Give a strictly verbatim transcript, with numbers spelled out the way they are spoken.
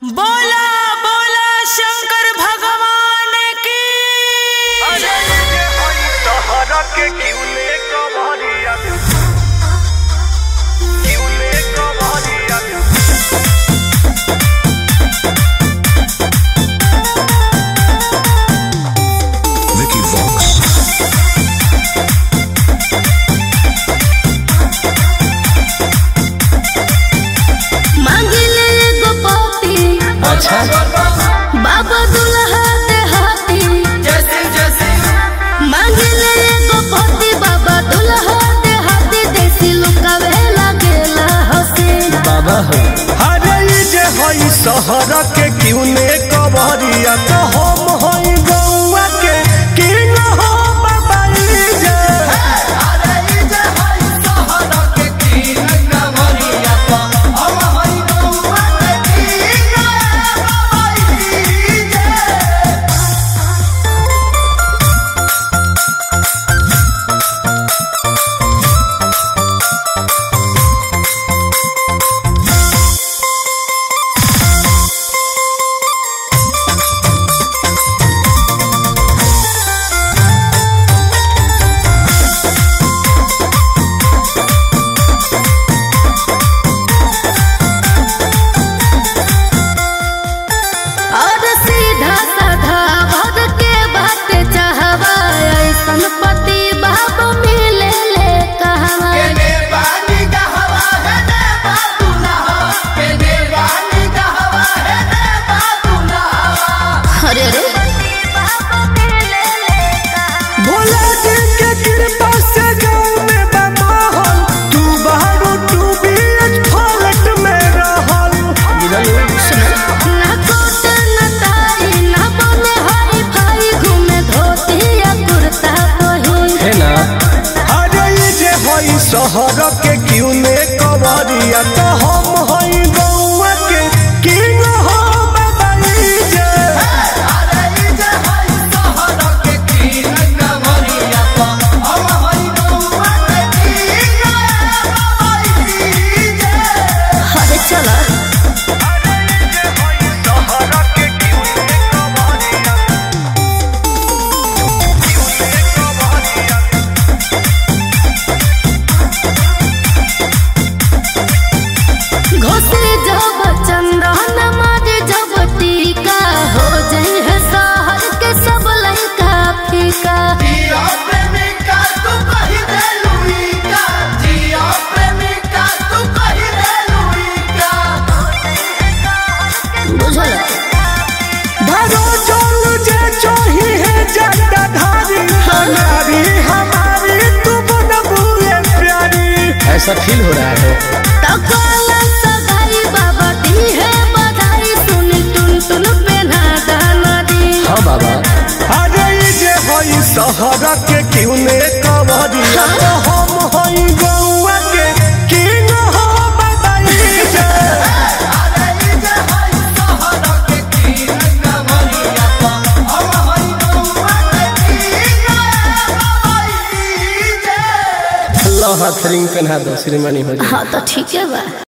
बोला बोला शंकर भगवान की। अरे ये होई तोहरा के क्यूले कवरिया क्यूले कवरिया Vicky Vox. मांगिले एगो पति अच्छा बाबा दुल्हा दे हाथी मांगिले एगो पति बाबा दुल्हा दे हाथी देसी लुकावे लागेला हसे बाबा हो अरे ये होई शहर के क्यूले कवरिया तो हम होई गौवा के किंग हो बाबा जे अरे ये होई शहर के किंग कवरिया तो हम होई गौवा के किंग बाबा जे और सीधा साधा भर के बात चाहवा ऐसन पति बाबू मिले ले कहवा अरे रे भोला जी के कृपा से गाँव में बा माहौल तू बाहर तू भी फलट में रहल ना कोट ना ताई ना बने हाई फाई घूमे धोती या कुर्ता पहिन है ना अरे ये जे होई शहर के क्यूने कवरिया तो हम होई गौवा के किंग हो बाबा जे अरे ये जे होई शहर के किंग कवरिया तो हम होई गौवा के किंग बाबा जे अरे चला अरे ये जे होई शहर के क्यूने कवरिया क्यूने कवरिया घोसले जब चंदन मारे जब टीका हो जाई है शहर के सब लइका फीका जिया प्रेमिका तू कहि दे लुइका जिया प्रेमिका तू कहि दे लुइका बुझल धरो चल जे चाही है जटा धारी हमारी हमारी तू बनबुए प्यारी ऐसा फील हो रहा है तकल सगाई बाबा दी है बधाई सुनी टुन टुन पेना दाना दी हाँ बाबा अरे ये जे होई शहर के क्यूने कवरिया तो हम होई गौवा के किंग हो बाबा जे अरे ये जे होई शहर के किंग कवरिया तो हम होई गौवा के किंग बाबा जे अल्लाह हाथ रिंग पहना दो श्रीमानी हो जाए हाँ तो ठीक है बा।